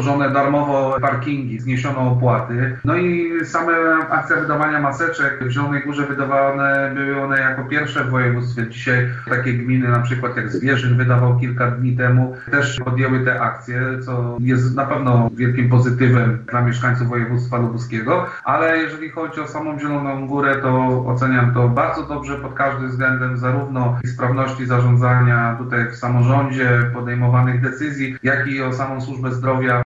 stworzone darmowo parkingi, zniesiono opłaty. No i same akcja wydawania maseczek w Zielonej Górze wydawane były one jako pierwsze w województwie. Dzisiaj takie gminy, na przykład jak Zwierzyn wydawał kilka dni temu, też podjęły te akcje, co jest na pewno wielkim pozytywem dla mieszkańców województwa lubuskiego, ale jeżeli chodzi o samą Zieloną Górę, to oceniam to bardzo dobrze pod każdym względem, zarówno sprawności zarządzania tutaj w samorządzie, podejmowanych decyzji, jak i o samą służbę zdrowia.